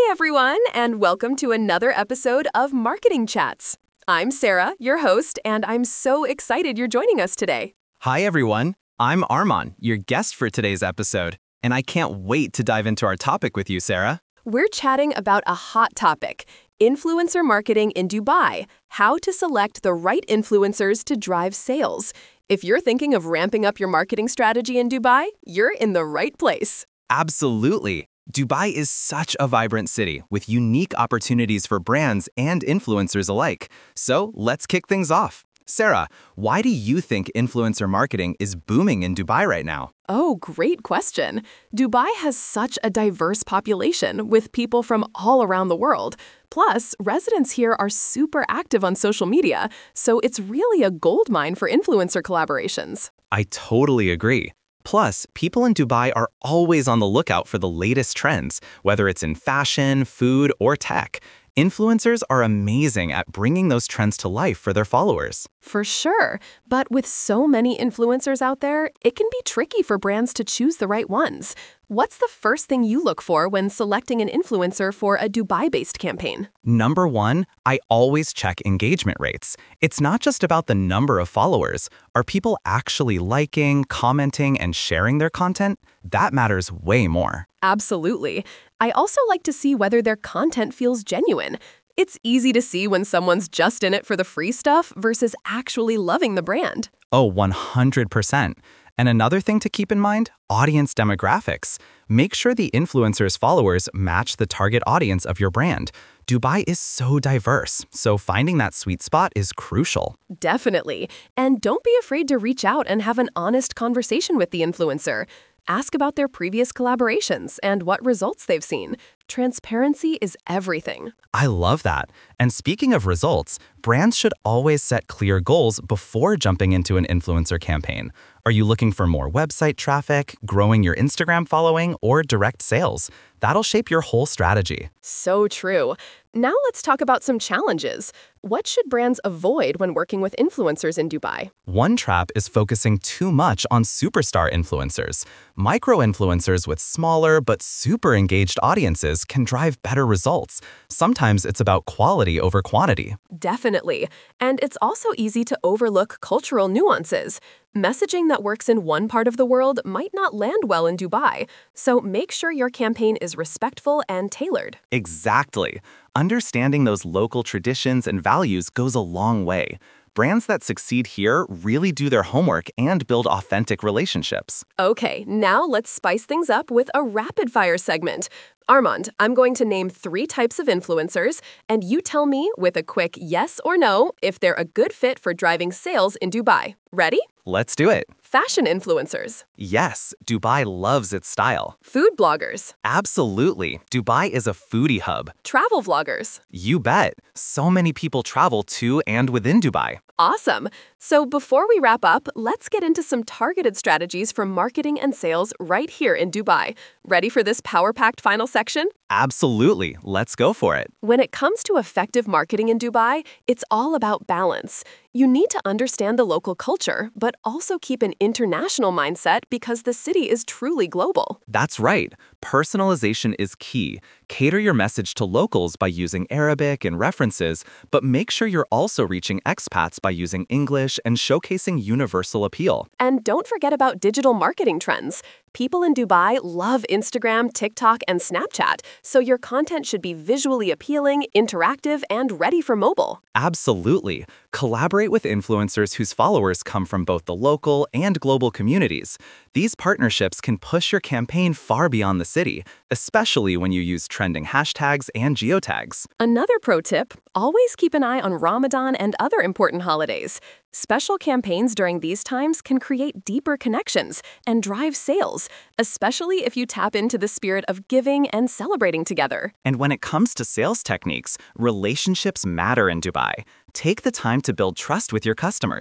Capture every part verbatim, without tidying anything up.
everyone, and welcome to another episode of Marketing Chats. I'm Sarah, your host, and I'm so excited you're joining us today. Hi, everyone. I'm Arman, your guest for today's episode, and I can't wait to dive into our topic with you, Sarah. We're chatting about a hot topic, influencer marketing in Dubai, how to select the right influencers to drive sales. If you're thinking of ramping up your marketing strategy in Dubai, you're in the right place. Absolutely. Dubai is such a vibrant city with unique opportunities for brands and influencers alike. So let's kick things off. Sarah, why do you think influencer marketing is booming in Dubai right now? Oh, great question. Dubai has such a diverse population with people from all around the world. Plus, residents here are super active on social media, so it's really a goldmine for influencer collaborations. I totally agree. Plus, people in Dubai are always on the lookout for the latest trends, whether it's in fashion, food, or tech. Influencers are amazing at bringing those trends to life for their followers. For sure, but with so many influencers out there, it can be tricky for brands to choose the right ones. What's the first thing you look for when selecting an influencer for a Dubai-based campaign? Number one, I always check engagement rates. It's not just about the number of followers. Are people actually liking, commenting, and sharing their content? That matters way more. Absolutely. I also like to see whether their content feels genuine. It's easy to see when someone's just in it for the free stuff versus actually loving the brand. Oh, one hundred percent. And another thing to keep in mind, audience demographics. Make sure the influencer's followers match the target audience of your brand. Dubai is so diverse, so finding that sweet spot is crucial. Definitely. And don't be afraid to reach out and have an honest conversation with the influencer. Ask about their previous collaborations and what results they've seen. Transparency is everything. I love that. And speaking of results, brands should always set clear goals before jumping into an influencer campaign. Are you looking for more website traffic, growing your Instagram following, or direct sales? That'll shape your whole strategy. So true. Now let's talk about some challenges. What should brands avoid when working with influencers in Dubai? One trap is focusing too much on superstar influencers. Micro-influencers with smaller but super engaged audiences can drive better results. Sometimes it's about quality over quantity. Definitely. And it's also easy to overlook cultural nuances. Messaging that works in one part of the world might not land well in Dubai, so make sure your campaign is respectful and tailored. Exactly. Understanding those local traditions and values goes a long way. Brands that succeed here really do their homework and build authentic relationships. Okay, now let's spice things up with a rapid-fire segment. Armand, I'm going to name three types of influencers, and you tell me with a quick yes or no if they're a good fit for driving sales in Dubai. Ready? Let's do it. Fashion influencers. Yes, Dubai loves its style. Food bloggers. Absolutely. Dubai is a foodie hub. Travel vloggers. You bet. So many people travel to and within Dubai. Awesome. So before we wrap up, let's get into some targeted strategies for marketing and sales right here in Dubai. Ready for this power-packed final section? Absolutely. Let's go for it. When it comes to effective marketing in Dubai, it's all about balance. You need to understand the local culture, but also keep an international mindset because the city is truly global. That's right. Personalization is key. Cater your message to locals by using Arabic and references, but make sure you're also reaching expats by using English and showcasing universal appeal. And don't forget about digital marketing trends. People in Dubai love Instagram, TikTok, and Snapchat, so your content should be visually appealing, interactive, and ready for mobile. Absolutely. Collaborate with influencers whose followers come from both the local and global communities. These partnerships can push your campaign far beyond the city, especially when you use trending hashtags and geotags. Another pro tip, always keep an eye on Ramadan and other important holidays. Special campaigns during these times can create deeper connections and drive sales, especially if you tap into the spirit of giving and celebrating together. And when it comes to sales techniques, relationships matter in Dubai. Take the time to build trust with your customers.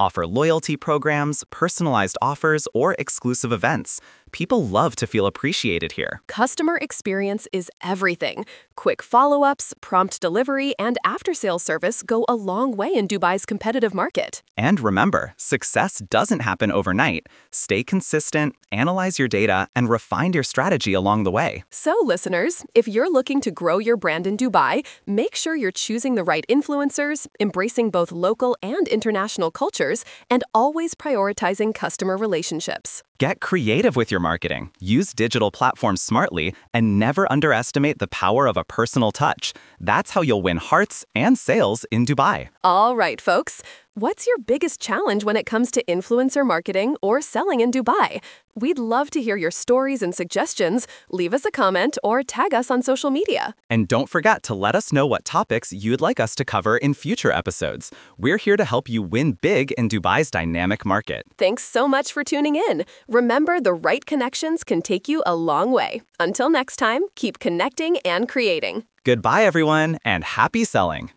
offer loyalty programs, personalized offers, or exclusive events. People love to feel appreciated here. Customer experience is everything. Quick follow-ups, prompt delivery, and after-sales service go a long way in Dubai's competitive market. And remember, success doesn't happen overnight. Stay consistent, analyze your data, and refine your strategy along the way. So, listeners, if you're looking to grow your brand in Dubai, make sure you're choosing the right influencers, embracing both local and international cultures, and always prioritizing customer relationships. Get creative with your marketing, use digital platforms smartly, and never underestimate the power of a personal touch. That's how you'll win hearts and sales in Dubai. All right, folks. What's your biggest challenge when it comes to influencer marketing or selling in Dubai? We'd love to hear your stories and suggestions. Leave us a comment or tag us on social media. And don't forget to let us know what topics you'd like us to cover in future episodes. We're here to help you win big in Dubai's dynamic market. Thanks so much for tuning in. Remember, the right connections can take you a long way. Until next time, keep connecting and creating. Goodbye, everyone, and happy selling.